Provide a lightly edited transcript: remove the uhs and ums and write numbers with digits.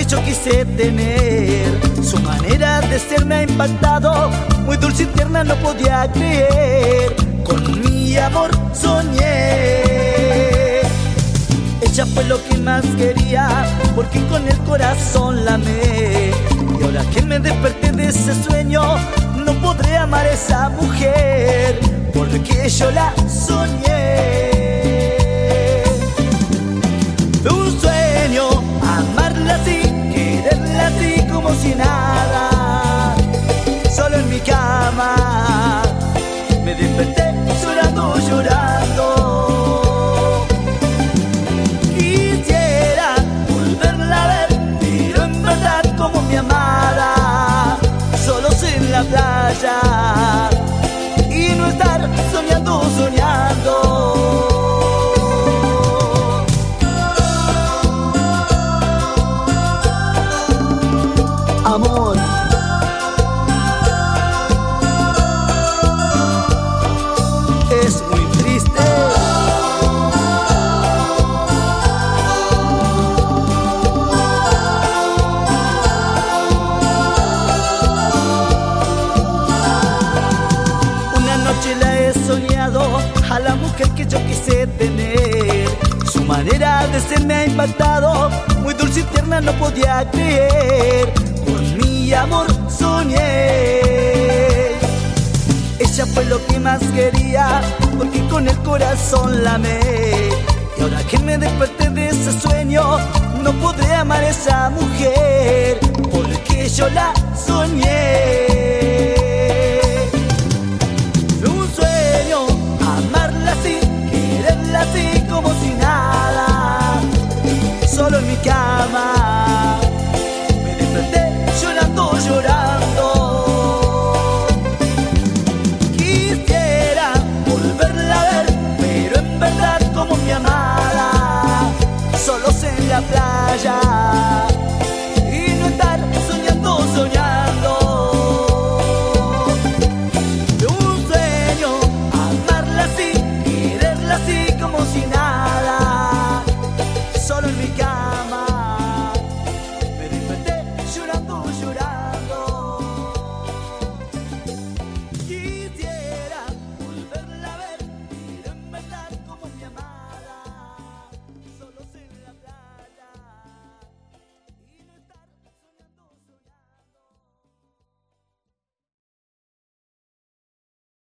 yo quise tener. Su manera de ser me ha impactado, muy dulce y tierna, no podía creer. Con mi amor soñé. Ella fue lo que más quería, porque con el corazón la amé. Y ahora que me desperté de ese sueño, no podré amar a esa mujer, porque yo la soñé. Un sueño, amarla así, quererla así como si nada. Solo en mi cama me desperté llorando, llorando. Quisiera volverla a ver, pero en verdad como mi amada, solos en la playa y no estar soñando, soñando. Amor, es muy triste. Una noche la he soñado, a la mujer que yo quise tener. Su manera de ser me ha impactado, muy dulce y tierna, no podía creer. Con mi amor soñé. Ella fue lo que más quería, porque con el corazón la amé. Y ahora que me desperté de ese sueño, no podré amar a esa mujer, porque yo la soñé.